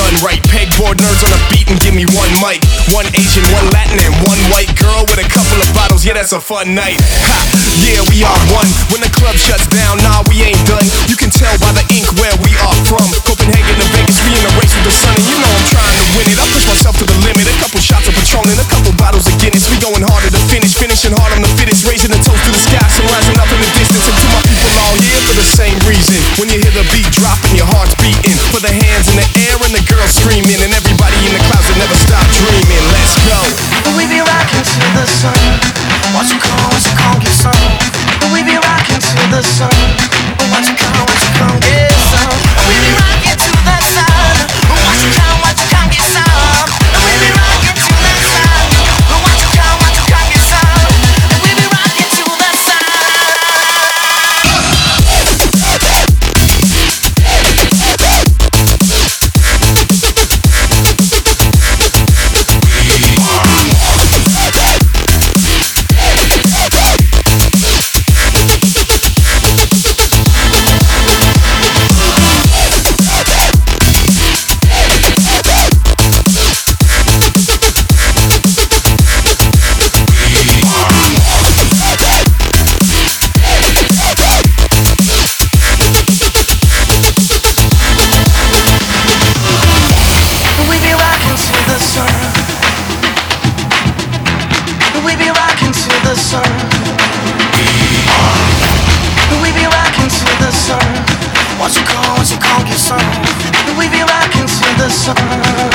done right. Pegboard nerds on a beat and give me one mic. One Asian, one Latin, and one white girl with a couple of bottles. Yeah, that's a fun night. Ha! Yeah, we are one. When the club shuts down, nah, we ain't done. You can tell by the ink where we are from. Copenhagen to Vegas, we in a race with the sun, and you know I'm trying to win it. I push myself to the limit. A couple shots of Patron and a couple bottles of Guinness. We going harder to finish, finishing hard on the fittest, raising the toast to the sky, so rising up in the distance. And to my people all here for the same reason. When you hear the beat dropping, your heart's beating. For the hands in the air and the girls screaming, and everybody in the clouds that never stop dreaming. Let's go. We be rocking to the sun. Watch you come get some. We be rocking to the sun. Watch you come get some. We be rocking to the sun. Watch you come get some. We be rocking to the sun. Watch you come get some. We be rocking to the sun. We be rocking to the sun. We be rocking to the sun. Watch you come get some. We be rocking to the sun.